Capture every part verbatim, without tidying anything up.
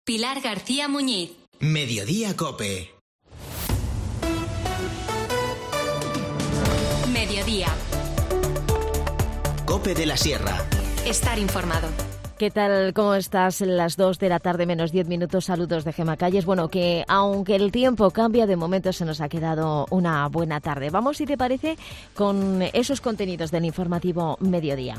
Pilar García Muñiz. Mediodía Cope. Mediodía. Cope de la Sierra. Estar informado. ¿Qué tal? ¿Cómo estás? Las dos de la tarde menos diez minutos. Saludos de Gema Calles. Bueno, que aunque el tiempo cambia, de momento se nos ha quedado una buena tarde. Vamos, si te parece, con esos contenidos del informativo Mediodía.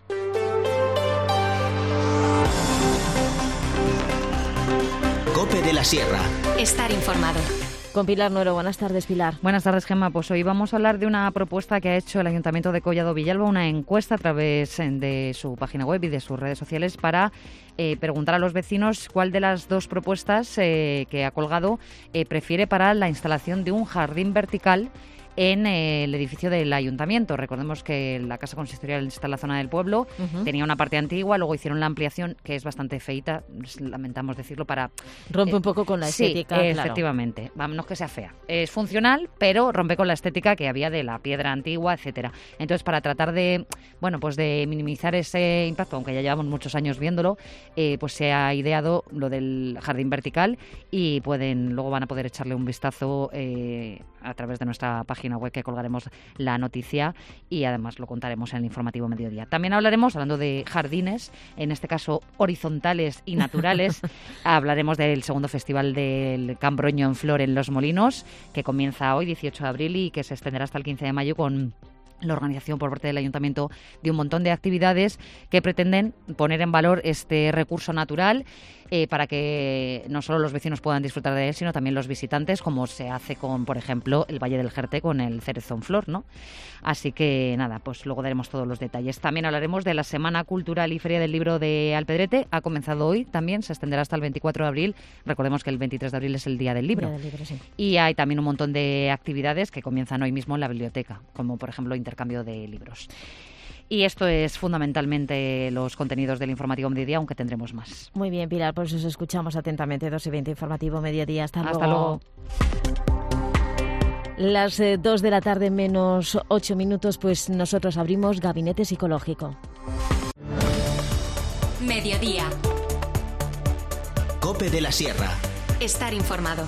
Cope de la Sierra. Estar informado. Con Pilar Nuero. Buenas tardes, Pilar. Buenas tardes, Gemma. Pues hoy vamos a hablar de una propuesta que ha hecho el Ayuntamiento de Collado Villalba, una encuesta a través de su página web y de sus redes sociales para eh, preguntar a los vecinos cuál de las dos propuestas eh, que ha colgado eh, prefiere para la instalación de un jardín vertical en eh, el edificio del Ayuntamiento. Recordemos que la Casa Consistorial está en la zona del pueblo, uh-huh. tenía una parte antigua, luego hicieron la ampliación, que es bastante feita, lamentamos decirlo, para... Rompe eh, un poco con la estética, sí, claro. efectivamente. Vamos, no es que sea fea. Es funcional, pero rompe con la estética que había de la piedra antigua, etcétera. Entonces, para tratar de, bueno, pues de minimizar ese impacto, aunque ya llevamos muchos años viéndolo, eh, pues se ha ideado lo del jardín vertical y pueden, luego van a poder echarle un vistazo eh, a través de nuestra página web, que colgaremos la noticia y además lo contaremos en el informativo Mediodía. También hablaremos, hablando de jardines, en este caso horizontales y naturales, hablaremos del segundo festival del Cambroño en Flor en Los Molinos, que comienza hoy, dieciocho de abril, y que se extenderá hasta el quince de mayo con la organización por parte del Ayuntamiento de un montón de actividades que pretenden poner en valor este recurso natural eh, para que no solo los vecinos puedan disfrutar de él, sino también los visitantes, como se hace con, por ejemplo, el Valle del Jerte con el cerezo en flor, ¿no? Así que nada, pues luego daremos todos los detalles. También hablaremos de la Semana Cultural y Feria del Libro de Alpedrete. Ha comenzado hoy también, se extenderá hasta el veinticuatro de abril. Recordemos que el veintitrés de abril es el Día del Libro. Día del Libro, sí. Y hay también un montón de actividades que comienzan hoy mismo en la biblioteca, como por ejemplo intercambio de libros. Y esto es fundamentalmente los contenidos del informativo Mediodía, aunque tendremos más. Muy bien, Pilar, pues os escuchamos atentamente. dos y veinte, informativo Mediodía. Hasta, Hasta luego. luego. Las eh, dos de la tarde menos ocho minutos, pues nosotros abrimos Gabinete Psicológico. Mediodía. Cope de la Sierra. Estar informado.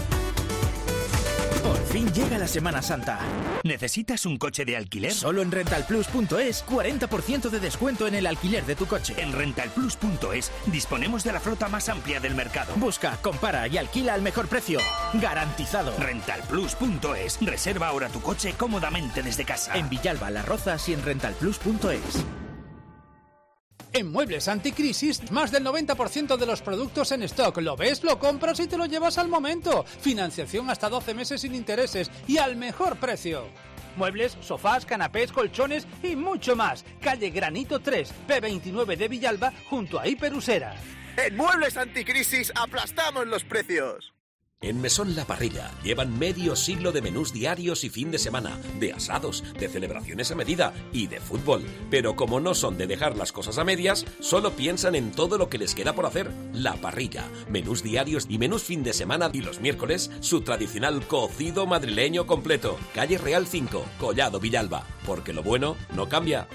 Por fin llega la Semana Santa. ¿Necesitas un coche de alquiler? Solo en rentalplus punto es, cuarenta por ciento de descuento en el alquiler de tu coche. En rentalplus punto es disponemos de la flota más amplia del mercado. Busca, compara y alquila al mejor precio. Garantizado. rentalplus punto es. Reserva ahora tu coche cómodamente desde casa. En Villalba, Las Rozas y en rentalplus punto es. En Muebles Anticrisis, más del noventa por ciento de los productos en stock. ¿Lo ves? Lo compras y te lo llevas al momento. Financiación hasta doce meses sin intereses y al mejor precio. Muebles, sofás, canapés, colchones y mucho más. Calle Granito tres, P veintinueve de Villalba, junto a Hiperusera. En Muebles Anticrisis aplastamos los precios. En Mesón La Parrilla llevan medio siglo de menús diarios y fin de semana, de asados, de celebraciones a medida y de fútbol. Pero como no son de dejar las cosas a medias, solo piensan en todo lo que les queda por hacer. La Parrilla, menús diarios y menús fin de semana, y los miércoles su tradicional cocido madrileño completo. Calle Real cinco, Collado Villalba, porque lo bueno no cambia.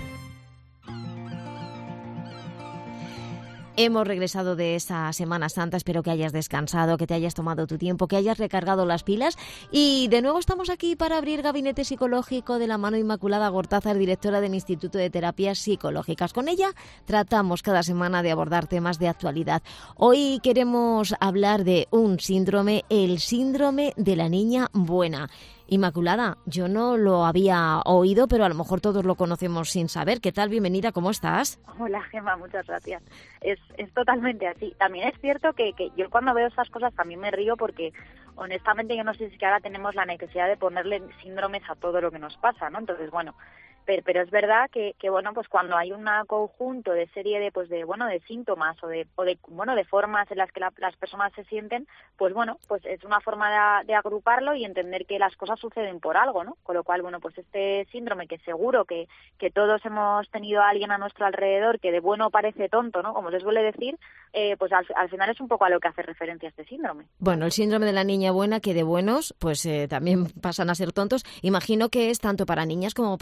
Hemos regresado de esa Semana Santa, espero que hayas descansado, que te hayas tomado tu tiempo, que hayas recargado las pilas y de nuevo estamos aquí para abrir Gabinete Psicológico de la mano de Inmaculada Gortázar, directora del Instituto de Terapias Psicológicas. Con ella tratamos cada semana de abordar temas de actualidad. Hoy queremos hablar de un síndrome, el síndrome de la niña buena. Inmaculada, yo no lo había oído, pero a lo mejor todos lo conocemos sin saber. ¿Qué tal? Bienvenida, ¿cómo estás? Hola, Gemma, muchas gracias. Es, es totalmente así. También es cierto que, que yo cuando veo esas cosas también me río porque, honestamente, yo no sé si es que ahora tenemos la necesidad de ponerle síndromes a todo lo que nos pasa, ¿no? Entonces, bueno, pero, pero es verdad que, que, bueno, pues cuando hay un conjunto de serie de, pues de, bueno, de síntomas o de, o de, bueno, de formas en las que la, las personas se sienten, pues bueno, pues es una forma de, de agruparlo y entender que las cosas suceden por algo, ¿no? Con lo cual, bueno, pues este síndrome que seguro que, que todos hemos tenido a alguien a nuestro alrededor que de bueno parece tonto, ¿no? Como les suele decir, eh, pues al, al final es un poco a lo que hace referencia este síndrome. Bueno, el síndrome de la niña buena, que de buenos, pues eh, también pasan a ser tontos. Imagino que es tanto para niñas como para niños.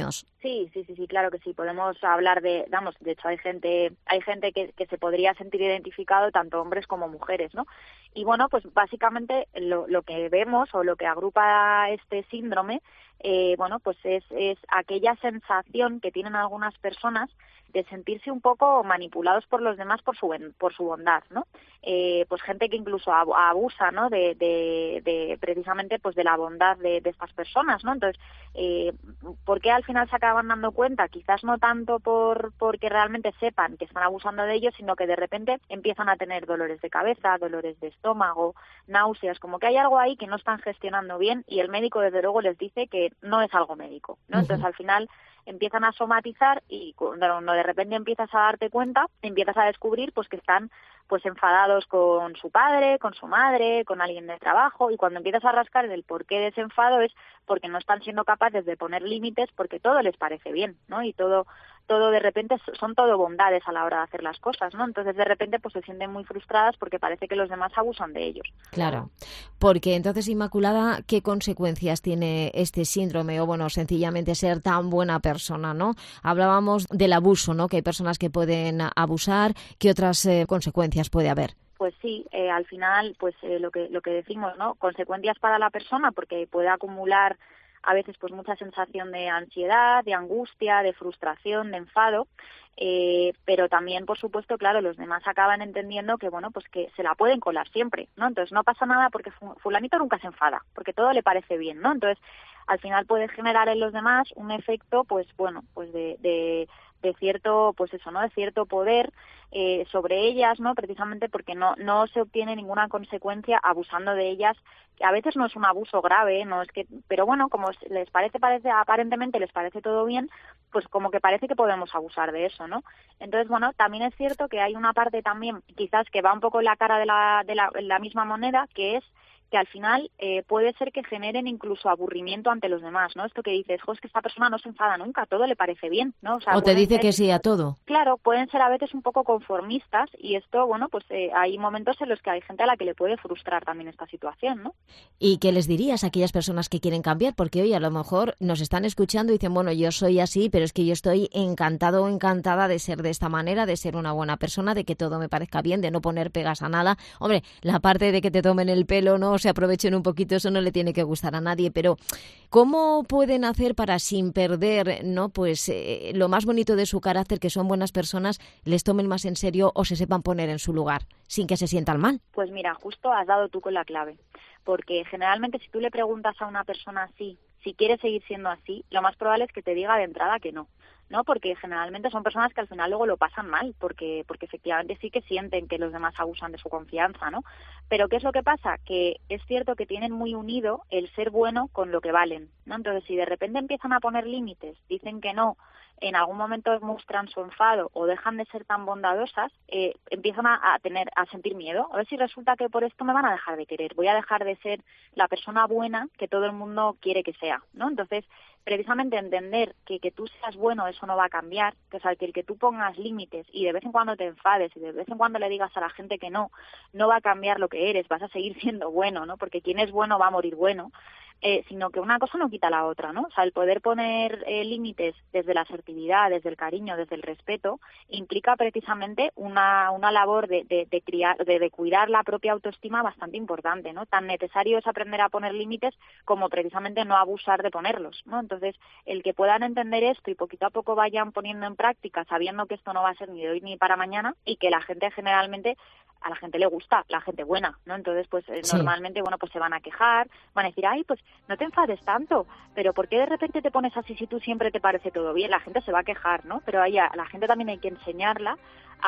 niños. Sí, sí, sí, sí, claro que sí. Podemos hablar de, vamos, de hecho hay gente, hay gente que, que se podría sentir identificado, tanto hombres como mujeres, ¿no? Y bueno, pues básicamente lo, lo que vemos o lo que agrupa este síndrome, eh, bueno, pues es, es aquella sensación que tienen algunas personas de sentirse un poco manipulados por los demás por su por su bondad, ¿no? Eh, pues gente que incluso abusa, ¿no? De, de, de precisamente pues de la bondad de, de estas personas, ¿no? Entonces, eh, ¿por qué al final se acaban dando cuenta? Quizás no tanto por porque realmente sepan que están abusando de ellos, sino que de repente empiezan a tener dolores de cabeza, dolores de estómago, náuseas, como que hay algo ahí que no están gestionando bien y el médico desde luego les dice que no es algo médico, ¿no? Entonces al final empiezan a somatizar y cuando de repente empiezas a darte cuenta, empiezas a descubrir pues que están pues enfadados con su padre, con su madre, con alguien de trabajo, y cuando empiezas a rascar el porqué de ese enfado es porque no están siendo capaces de poner límites porque todo les parece bien, ¿no? Y todo todo de repente son todo bondades a la hora de hacer las cosas, ¿no? Entonces de repente pues se sienten muy frustradas porque parece que los demás abusan de ellos. Claro, porque entonces, Inmaculada, ¿qué consecuencias tiene este síndrome? O bueno, sencillamente ser tan buena persona, ¿no? Hablábamos del abuso, ¿no? Que hay personas que pueden abusar. ¿Qué otras eh, consecuencias puede haber? Pues sí, eh, al final, pues eh, lo que lo que decimos, ¿no? Consecuencias para la persona porque puede acumular a veces pues mucha sensación de ansiedad, de angustia, de frustración, de enfado, eh, pero también, por supuesto, claro, los demás acaban entendiendo que, bueno, pues que se la pueden colar siempre, ¿no? Entonces no pasa nada porque fulanito nunca se enfada, porque todo le parece bien, ¿no? Entonces, al final puede generar en los demás un efecto, pues bueno, pues de, de de cierto, pues eso, ¿no? De cierto poder eh, sobre ellas, ¿no? Precisamente porque no no se obtiene ninguna consecuencia abusando de ellas, que a veces no es un abuso grave, no es que, pero bueno, como les parece, parece aparentemente les parece todo bien, pues como que parece que podemos abusar de eso, ¿no? Entonces, bueno, también es cierto que hay una parte también, quizás que va un poco en la cara de la de la, la misma moneda, que es que al final eh, puede ser que generen incluso aburrimiento ante los demás, ¿no? Esto que dices, jo, es que esta persona no se enfada nunca, todo le parece bien, ¿no? O, sea, o te dice ser, que sí a todo. Claro, pueden ser a veces un poco conformistas y esto, bueno, pues eh, hay momentos en los que hay gente a la que le puede frustrar también esta situación, ¿no? ¿Y qué les dirías a aquellas personas que quieren cambiar? Porque hoy a lo mejor nos están escuchando y dicen, bueno, yo soy así, pero es que yo estoy encantado o encantada de ser de esta manera, de ser una buena persona, de que todo me parezca bien, de no poner pegas a nada. Hombre, la parte de que te tomen el pelo, no se aprovechen un poquito, eso no le tiene que gustar a nadie, pero ¿cómo pueden hacer para, sin perder, no, pues eh, lo más bonito de su carácter, que son buenas personas, les tomen más en serio o se sepan poner en su lugar, sin que se sientan mal? Pues mira, justo has dado tú con la clave, porque generalmente si tú le preguntas a una persona así, si quiere seguir siendo así, lo más probable es que te diga de entrada que no. ¿No? Porque generalmente son personas que al final luego lo pasan mal, porque porque efectivamente sí que sienten que los demás abusan de su confianza, ¿no? Pero ¿qué es lo que pasa? Que es cierto que tienen muy unido el ser bueno con lo que valen, ¿no? Entonces, si de repente empiezan a poner límites, dicen que no, en algún momento muestran su enfado o dejan de ser tan bondadosas, eh, empiezan a, a tener a sentir miedo. A ver si resulta que por esto me van a dejar de querer, voy a dejar de ser la persona buena que todo el mundo quiere que sea, ¿no? Entonces, precisamente entender que que tú seas bueno, eso no va a cambiar, que, o sea, que el que tú pongas límites y de vez en cuando te enfades y de vez en cuando le digas a la gente que no, no va a cambiar lo que eres, vas a seguir siendo bueno, ¿no? Porque quien es bueno va a morir bueno. Eh, sino que una cosa no quita la otra, ¿no? O sea, el poder poner eh, límites desde la asertividad, desde el cariño, desde el respeto, implica precisamente una, una labor de, de, de, criar, de, de cuidar la propia autoestima bastante importante, ¿no? Tan necesario es aprender a poner límites como precisamente no abusar de ponerlos, ¿no? Entonces, el que puedan entender esto y poquito a poco vayan poniendo en práctica, sabiendo que esto no va a ser ni de hoy ni para mañana y que la gente generalmente, a la gente le gusta, la gente buena, ¿no? Entonces, pues eh, sí. Normalmente, bueno, pues se van a quejar, van a decir, ay, pues no te enfades tanto, pero ¿por qué de repente te pones así si tú siempre te parece todo bien? La gente se va a quejar, ¿no? Pero a, ella, a la gente también hay que enseñarla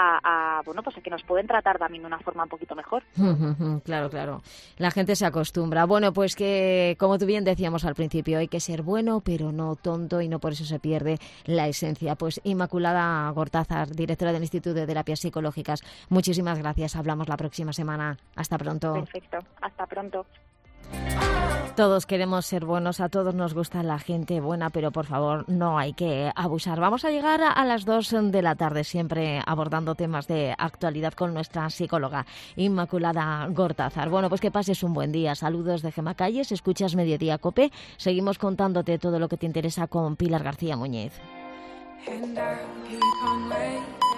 a, a, bueno, pues a que nos pueden tratar también de una forma un poquito mejor. Claro, claro. La gente se acostumbra. Bueno, pues que, como tú bien decíamos al principio, hay que ser bueno, pero no tonto, y no por eso se pierde la esencia. Pues Inmaculada Gortázar, directora del Instituto de Terapias Psicológicas, muchísimas gracias. Hablamos la próxima semana. Hasta pronto. Perfecto. Hasta pronto. Todos queremos ser buenos, a todos nos gusta la gente buena, pero por favor no hay que abusar. Vamos a llegar a las dos de la tarde, siempre abordando temas de actualidad con nuestra psicóloga Inmaculada Gortázar. Bueno, pues que pases un buen día. Saludos de Gemma Calles, escuchas Mediodía Cope. Seguimos contándote todo lo que te interesa con Pilar García Muñiz. And I'll keep on waiting.